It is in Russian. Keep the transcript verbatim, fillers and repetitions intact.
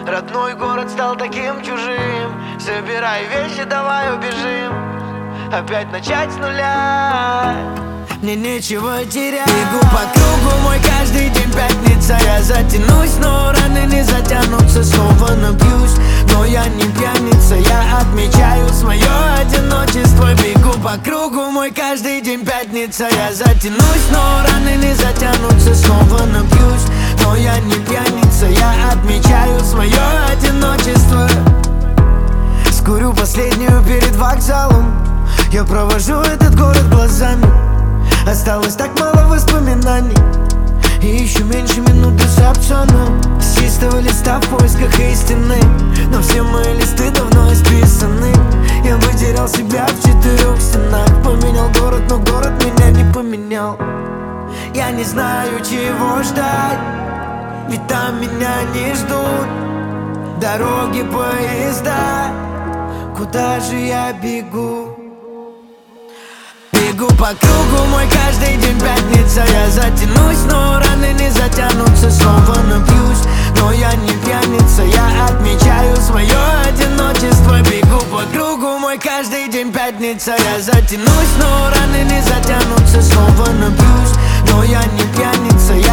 Родной город стал таким чужим. Собирай вещи, давай убежим. Опять начать с нуля. Мне нечего терять. Бегу по кругу, мой каждый день пятница. Я затянусь, но раны не затянутся. Снова напьюсь, но я не пьяница. Я отмечаю свое одиночество. Бегу по кругу, мой каждый день пятница. Я затянусь, но раны не затянутся. Снова напьюсь, но я не пьяница. Я отмечаю свое одиночество. Скурю последнюю перед вокзалом. Я провожу этот город глазами. Осталось так мало воспоминаний. И еще меньше минуты с опционом. С чистого листа в поисках истины. Но все мои листы давно исписаны. Я потерял себя в четырех стенах. Поменял город, но город меня не поменял. Я не знаю, чего ждать, ведь там меня не ждут дороги, поезда. Куда же я бегу? Бегу по кругу, мой каждый день пятница. Я затянусь, но раны не затянутся. Снова напьюсь, но я не пьяница. Я отмечаю свое одиночество. Бегу по кругу, мой каждый день пятница. Я затянусь, но раны не затянутся. Снова напьюсь, но я не пьяница.